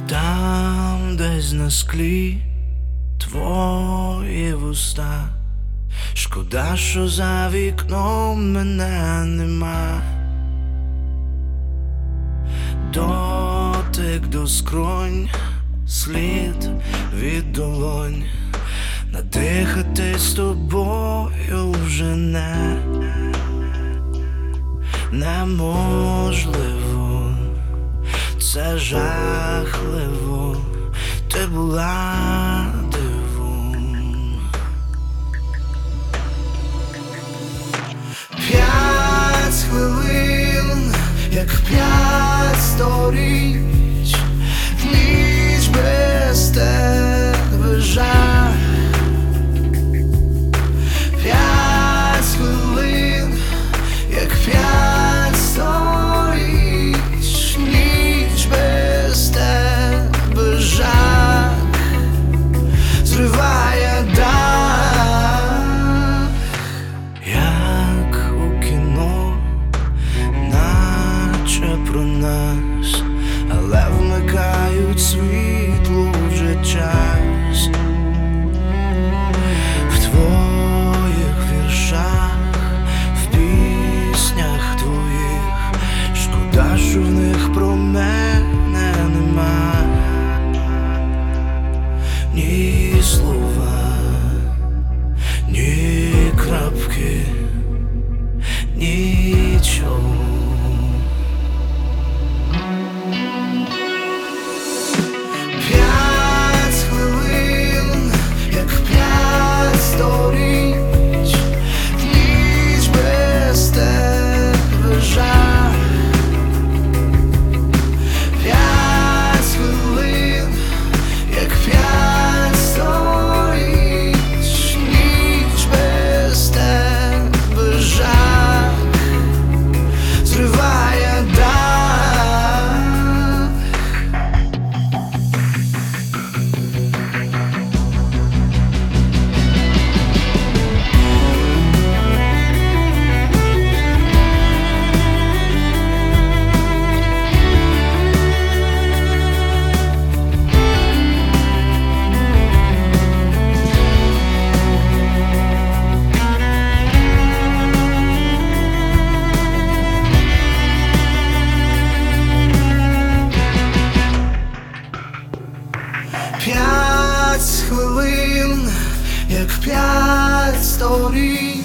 Там десь на склі твої вуста. Шкода, що за вікном мене нема. Дотик до скронь, слід від долонь. Надихати з тобою вже неможливо. Це жахливо, ти була дивом. 5 хвилин, як 5 сторіч, ніч без тебе жах. 5 хвилин, як 5 сторіч, ніч без тебе жах. Зриває дах, як у кіно, наче про нас, але вмикають світло вже час. В твоїх віршах, в піснях твоїх, шкода, що в них про мене нема ні слова, ні крапки, нічого. 5 хвилин, як 5 сторіч, ніч без тебе жах. 5 хвилин, як 5 сторіч, ніч без тебе жах. Зриває дах. П'ять хвилин, як 5 сторіч,